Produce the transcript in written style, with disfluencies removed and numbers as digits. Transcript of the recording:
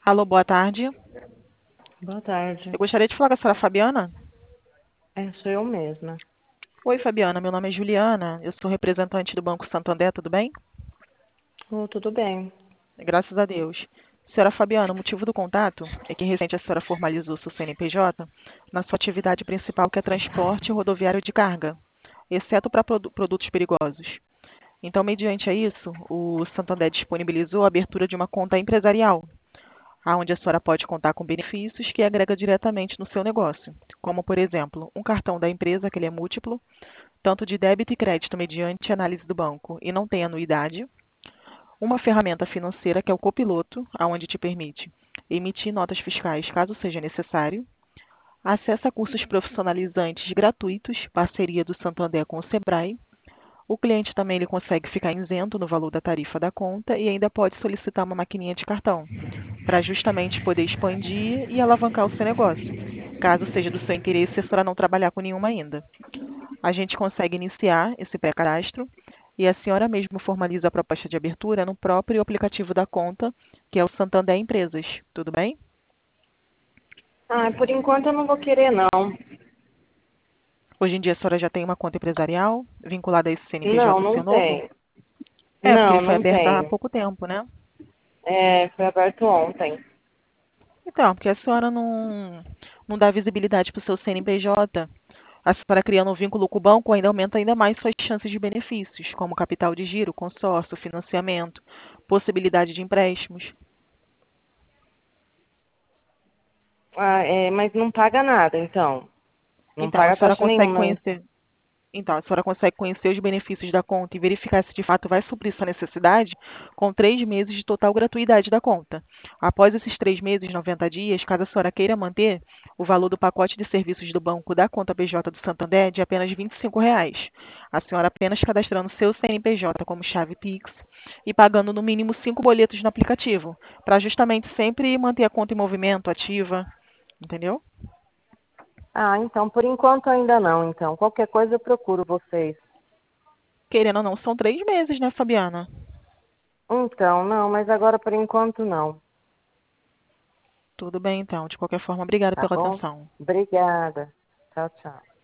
Alô, boa tarde. Boa tarde. Eu gostaria de falar com a senhora Fabiana. Sou eu mesma. Oi, Fabiana. Meu nome é Juliana. Eu sou representante do Banco Santander, tudo bem? Tudo bem. Graças a Deus. Senhora Fabiana, o motivo do contato é que recente a senhora formalizou seu CNPJ na sua atividade principal, que é transporte rodoviário de carga, exceto para produtos perigosos. Então, mediante a isso, o Santander disponibilizou a abertura de uma conta empresarial, onde a senhora pode contar com benefícios que agrega diretamente no seu negócio, como, por exemplo, um cartão da empresa, que ele é múltiplo, tanto de débito e crédito mediante análise do banco e não tem anuidade, uma ferramenta financeira que é o Copiloto, aonde te permite emitir notas fiscais caso seja necessário, acesso a cursos profissionalizantes gratuitos, parceria do Santander com o Sebrae. O cliente também ele consegue ficar isento no valor da tarifa da conta e ainda pode solicitar uma maquininha de cartão, para justamente poder expandir e alavancar o seu negócio, caso seja do seu interesse a senhora não trabalhar com nenhuma ainda. A gente consegue iniciar esse pré-cadastro e a senhora mesmo formaliza a proposta de abertura no próprio aplicativo da conta, que é o Santander Empresas. Tudo bem? Por enquanto eu não vou querer, não. Hoje em dia a senhora já tem uma conta empresarial vinculada a esse Não, CNPJ não seu novo? tem. É, porque Não, ele foi não aberto há tem. pouco tempo, né? Foi aberto ontem. Então, porque a senhora não dá visibilidade para o seu CNPJ, a senhora criando um vínculo com o banco ainda aumenta ainda mais suas chances de benefícios, como capital de giro, consórcio, financiamento, possibilidade de empréstimos. Mas não paga nada, então. Não Então, paga taxa nenhuma. a senhora consegue conhecer os benefícios da conta e verificar se de fato vai suprir sua necessidade com 3 meses de total gratuidade da conta. Após esses 3 meses, 90 dias, caso a senhora queira manter, o valor do pacote de serviços do banco da conta PJ do Santander é de apenas R$ 25. A senhora apenas cadastrando seu CNPJ como chave Pix e pagando no mínimo 5 boletos no aplicativo, para justamente sempre manter a conta em movimento, ativa, entendeu? Então por enquanto ainda não, então. Qualquer coisa eu procuro vocês. Querendo ou não, são 3 meses, né, Fabiana? Então, não, mas agora por enquanto não. Tudo bem, então. De qualquer forma, obrigada Tá pela bom? atenção. Obrigada. Tchau, tchau.